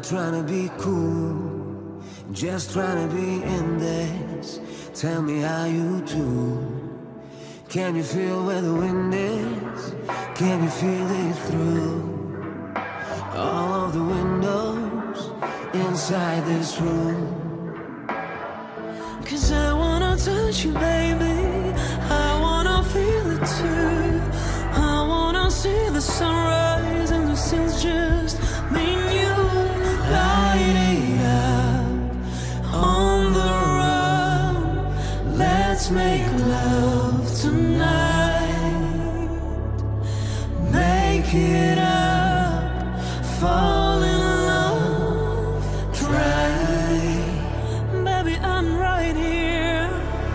trying to be cool, just trying to be in this. Tell me how you do. Can you feel where the wind is? Can you feel it through all of the windows inside this room? 'Cause I wanna touch you, baby, I wanna feel it too. I wanna see the sunrise and the sun's just me and you. Light it up on the run. Let's make love tonight. Make it up, fall in love, try. Baby, I'm right here.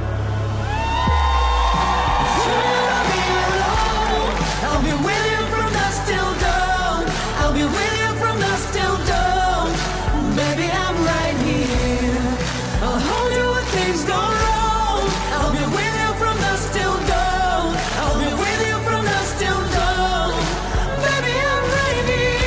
I'll be alone. I'll be with you from dusk till dawn. I'll be with you from dusk till dawn. Baby, I'm right here. I'll hold you when things go wrong. I'll be with you from dusk till dawn. I'll be with you from dusk till dawn. Baby, I'm right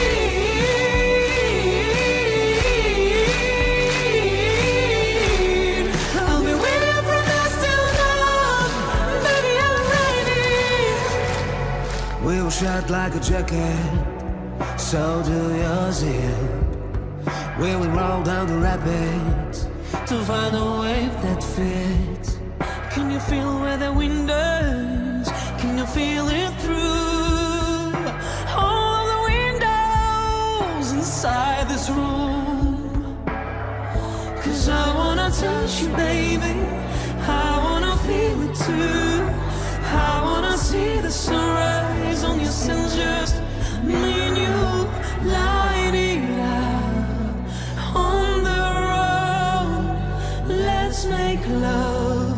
here. I'll be with you from dusk till dawn. Baby, I'm right here. We were shot like a jacket, so do yours here. We will roll down the rapids to find a wave that fits. Can you feel where the wind is? Can you feel it through all of the windows inside this room? 'Cause I wanna touch you, baby, I wanna feel it too. I wanna see the sunrise on your sins, just me and you. Light it up on the road. Let's make love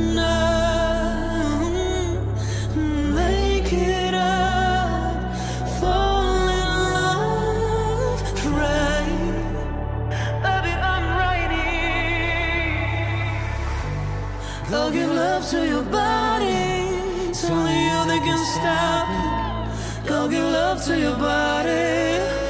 tonight. Make it up, fall in love, try. Baby, I'm right here. Go give love to your body. It's only you that can stop it. Go give love to your body.